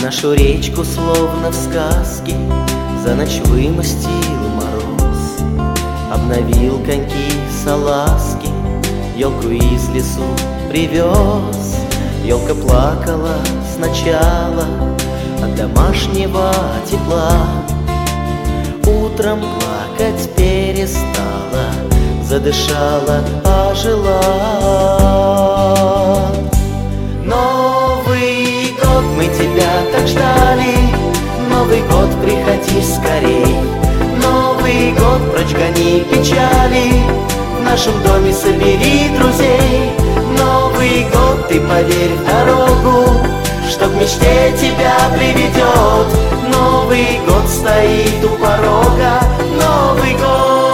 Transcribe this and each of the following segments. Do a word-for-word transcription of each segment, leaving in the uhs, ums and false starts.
Нашу речку, словно в сказке, за ночь вымостил мороз. Обновил коньки салазки, елку из лесу привез. Елка плакала сначала от домашнего тепла. Утром плакать перестала, задышала, ожила. Новый год, мы тебя так ждали, Новый год, приходи скорей. Новый год, прочь гони печали, в нашем доме собери друзей. Новый год, ты поверь в дорогу, что к мечте тебя приведет. Новый год стоит у порога, Новый год.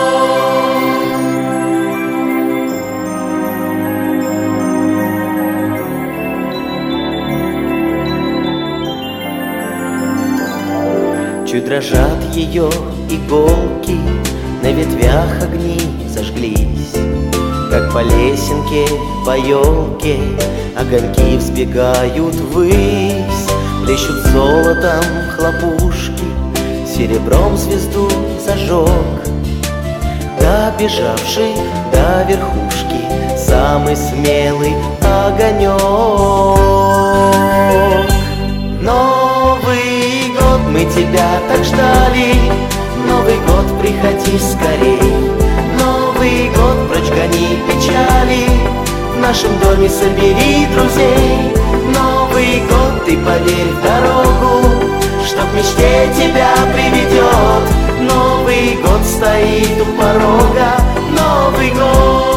Чуть дрожат ее иголки, на ветвях огни зажглись. Как по лесенке, по елке, огоньки взбегают ввысь. Плещут золотом хлопушки, серебром звезду зажег. Добежавший до верхушки самый смелый огонек. Новый год, мы тебя так ждали, Новый год, приходи скорей. Новый год, прочь гони печали, в нашем доме собери друзей. Новый год, ты поверь в дорогу, что к мечте тебя приведет. Новый год стоит у порога, Новый год.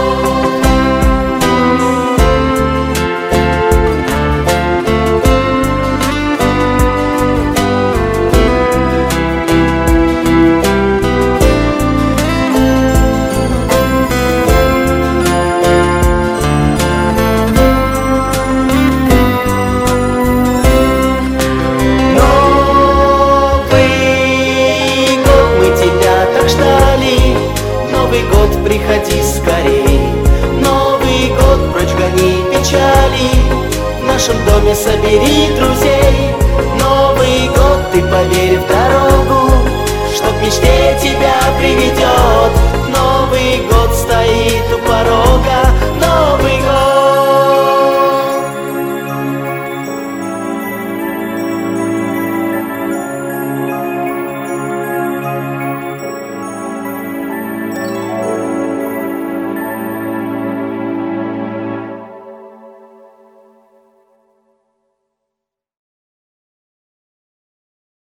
Новый год, приходи скорей. Новый год, прочь гони печали, в нашем доме собери друзей.